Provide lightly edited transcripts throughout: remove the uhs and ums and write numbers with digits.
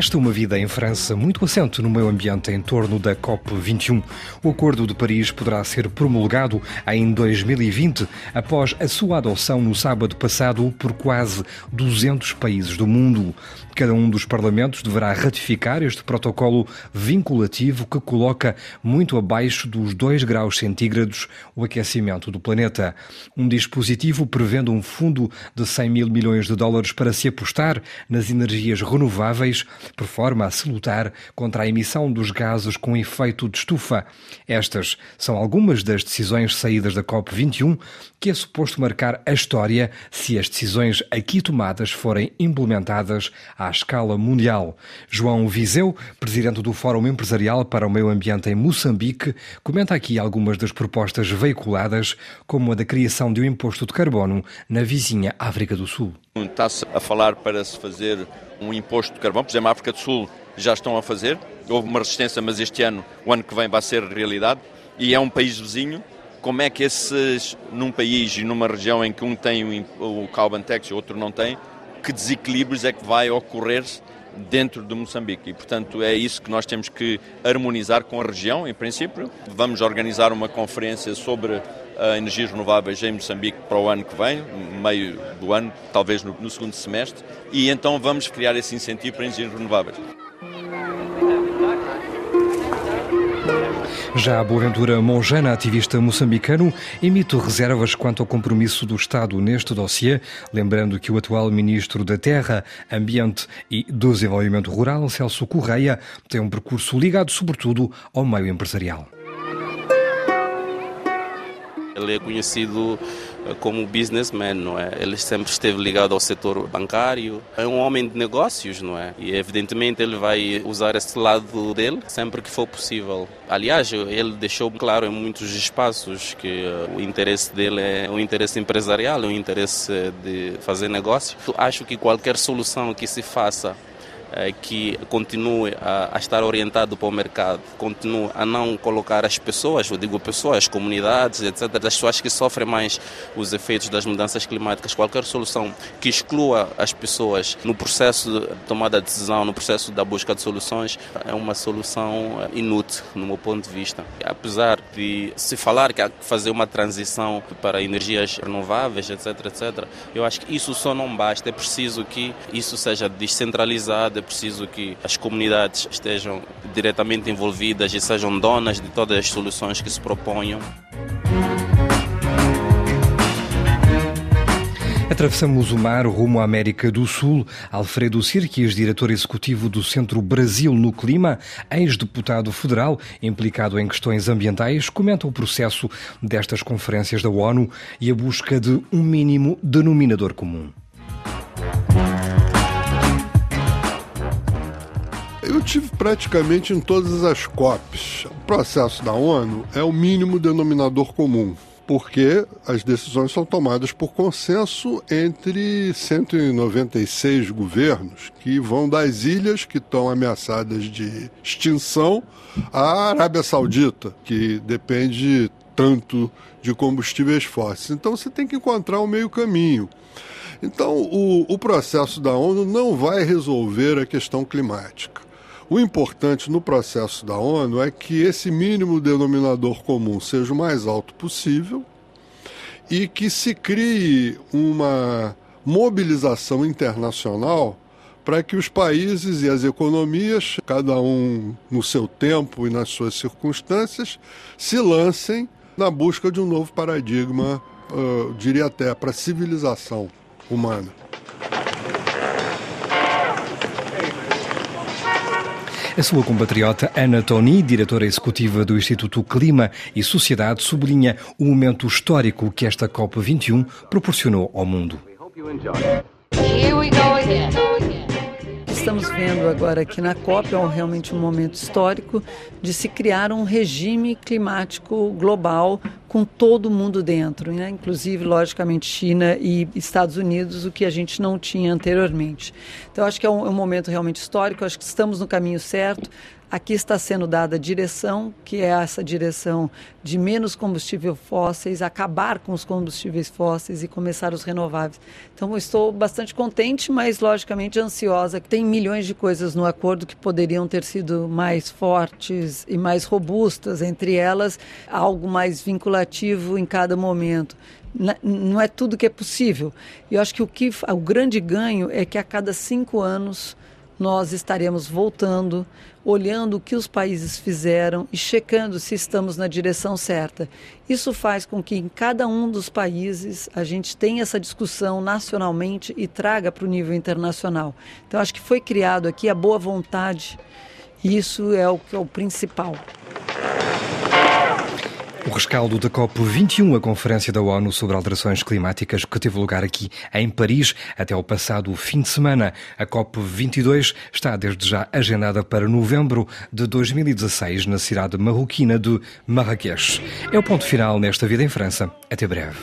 Esta é uma vida em França muito assente no meio ambiente em torno da COP21. O Acordo de Paris poderá ser promulgado em 2020, após a sua adoção no sábado passado por quase 200 países do mundo. Cada um dos parlamentos deverá ratificar este protocolo vinculativo que coloca muito abaixo dos 2 graus centígrados o aquecimento do planeta. Um dispositivo prevendo um fundo de 100 mil milhões de dólares para se apostar nas energias renováveis, por forma a se lutar contra a emissão dos gases com efeito de estufa. Estas são algumas das decisões saídas da COP21, que é suposto marcar a história se as decisões aqui tomadas forem implementadas à escala mundial. João Viseu, presidente do Fórum Empresarial para o Meio Ambiente em Moçambique, comenta aqui algumas das propostas veiculadas, como a da criação de um imposto de carbono na vizinha África do Sul. Está-se a falar para se fazer um imposto de carbono, por exemplo, a África do Sul já estão a fazer, houve uma resistência, mas este ano, o ano que vem, vai ser realidade, e é um país vizinho. Como é que num país e numa região em que um tem o carbon tax e o outro não tem, que desequilíbrios é que vai ocorrer dentro de Moçambique? E, portanto, é isso que nós temos que harmonizar com a região, em princípio. Vamos organizar uma conferência sobre energias renováveis em Moçambique para o ano que vem, meio do ano, talvez no segundo semestre, e então vamos criar esse incentivo para energias renováveis. Já a Boaventura Monjana, ativista moçambicano, emite reservas quanto ao compromisso do Estado neste dossiê, lembrando que o atual Ministro da Terra, Ambiente e Desenvolvimento Rural, Celso Correia, tem um percurso ligado sobretudo ao meio empresarial. Ele é conhecido como businessman, não é? Ele sempre esteve ligado ao setor bancário. É um homem de negócios, não é? E evidentemente ele vai usar esse lado dele sempre que for possível. Aliás, ele deixou claro em muitos espaços que o interesse dele é um interesse empresarial, é um interesse de fazer negócio. Acho que qualquer solução que se faça que continue a estar orientado para o mercado, continue a não colocar as pessoas, eu digo pessoas, as comunidades, etc., as pessoas que sofrem mais os efeitos das mudanças climáticas, qualquer solução que exclua as pessoas no processo de tomada de decisão, no processo da busca de soluções, é uma solução inútil, no meu ponto de vista. Apesar de se falar que há que fazer uma transição para energias renováveis, etc., etc., eu acho que isso só não basta, é preciso que isso seja descentralizado, é preciso que as comunidades estejam diretamente envolvidas e sejam donas de todas as soluções que se proponham. Atravessamos o mar rumo à América do Sul. Alfredo Sirquis, diretor executivo do Centro Brasil no Clima, ex-deputado federal implicado em questões ambientais, comenta o processo destas conferências da ONU e a busca de um mínimo denominador comum. Eu tive praticamente em todas as COPs. O processo da ONU é o mínimo denominador comum, porque as decisões são tomadas por consenso entre 196 governos, que vão das ilhas que estão ameaçadas de extinção à Arábia Saudita, que depende tanto de combustíveis fósseis. Então você tem que encontrar um meio caminho. Então o processo da ONU não vai resolver a questão climática. O importante no processo da ONU é que esse mínimo denominador comum seja o mais alto possível e que se crie uma mobilização internacional para que os países e as economias, cada um no seu tempo e nas suas circunstâncias, se lancem na busca de um novo paradigma, eu diria até, para a civilização humana. A sua compatriota Ana Toni, diretora executiva do Instituto Clima e Sociedade, sublinha o momento histórico que esta COP21 proporcionou ao mundo. Estamos vendo agora aqui na COP é realmente um momento histórico de se criar um regime climático global com todo mundo dentro, né? Inclusive, logicamente, China e Estados Unidos, o que a gente não tinha anteriormente. Então, acho que é um momento realmente histórico, acho que estamos no caminho certo. Aqui está sendo dada a direção, que é essa direção de menos combustíveis fósseis, acabar com os combustíveis fósseis e começar os renováveis. Então, eu estou bastante contente, mas logicamente ansiosa. Tem milhões de coisas no acordo que poderiam ter sido mais fortes e mais robustas, entre elas algo mais vinculativo em cada momento. Não é tudo que é possível. E eu acho que o grande ganho é que a cada 5 anos nós estaremos voltando, olhando o que os países fizeram e checando se estamos na direção certa. Isso faz com que em cada um dos países a gente tenha essa discussão nacionalmente e traga para o nível internacional. Então acho que foi criado aqui a boa vontade e isso é o que é o principal. O rescaldo da COP21, a Conferência da ONU sobre Alterações Climáticas, que teve lugar aqui em Paris até o passado fim de semana. A COP22 está desde já agendada para novembro de 2016 na cidade marroquina de Marrakech. É o ponto final nesta Vida em França. Até breve.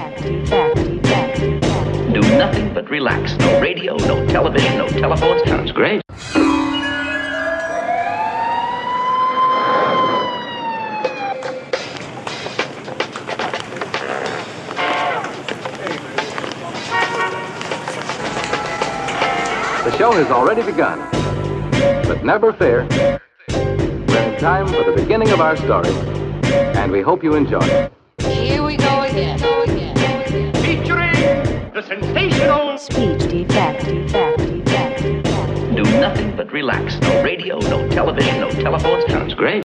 Do nothing but relax. No radio, no television, no telephones. Sounds great. The show has already begun, but never fear, we're in time for the beginning of our story, and we hope you enjoy it. Here we go again. Featuring the sensational Speech defect. Do nothing but relax. No radio, no television, no telephones. Sounds great.